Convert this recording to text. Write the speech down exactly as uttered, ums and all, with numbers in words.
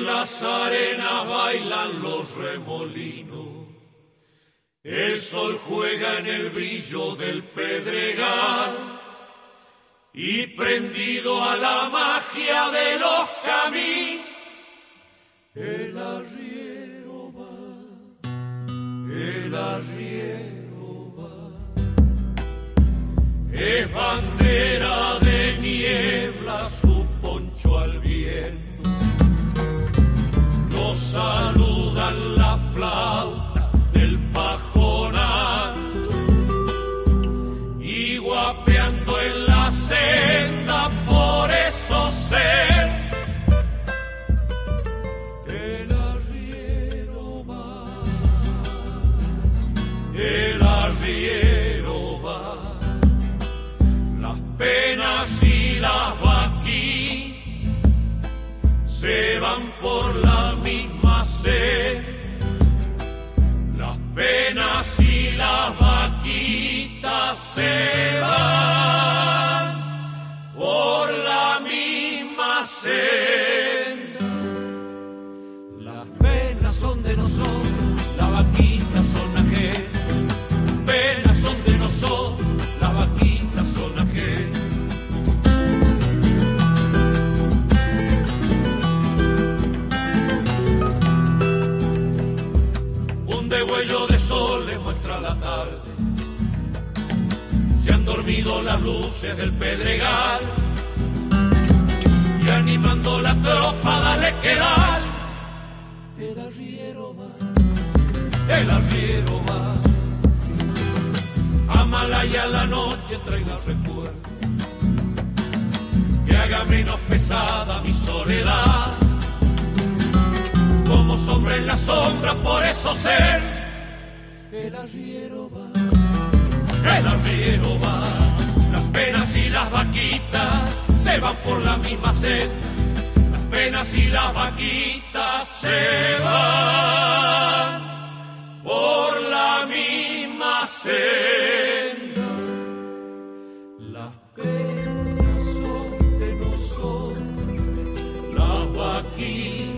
en las arenas bailan los remolinos. El sol juega en el brillo del pedregal y prendido a la magia de los caminos, el arriero va, el arriero va. Es bandera de niebla su poncho al viento. Nos saludan las flautas del pajonal y guapeando en la senda, por eso ser el arriero va, el arriero va. Las penas y las vaquitas se van por la misma sed. Las penas y las vaquitas se van por la misma senda. Las penas son de nosotros, las vaquitas son ajenas. Las penas son de nosotros, las vaquitas son ajenas. Degüello de sol le muestra la tarde. Se han dormido las luces del pedregal y animando la tropa, dale que dale. El arriero va, el arriero va. Amalaya la noche traiga recuerdo que haga menos pesada mi soledad. Como sombra en la sombra, por eso ser el arriero va, el arriero va. Las penas y las vaquitas se van por la misma senda. Las penas y las vaquitas se van por la misma senda. Las penas son de nosotros, las vaquitas